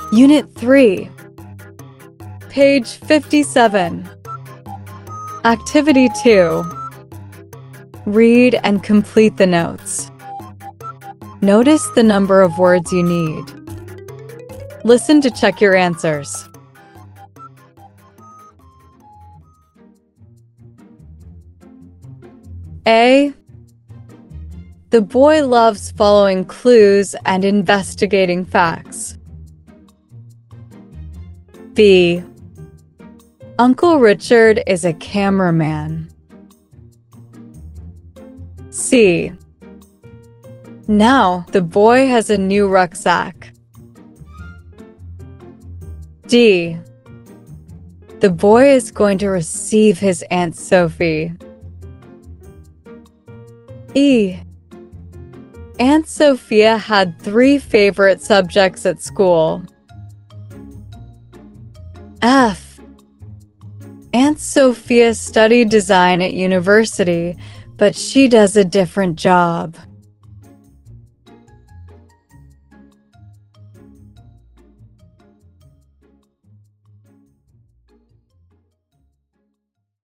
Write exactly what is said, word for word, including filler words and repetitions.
Unit three, page fifty-seven. Activity two. Read and complete the notes. Notice the number of words you need. Listen to check your answers. A. The boy loves following clues and investigating facts. B. Uncle Richard is a cameraman. C. Now the boy has a new rucksack. D. The boy is going to receive his Aunt Sophie. E. Aunt Sophia had three favorite subjects at school. F. Aunt Sophia studied design at university, but she does a different job.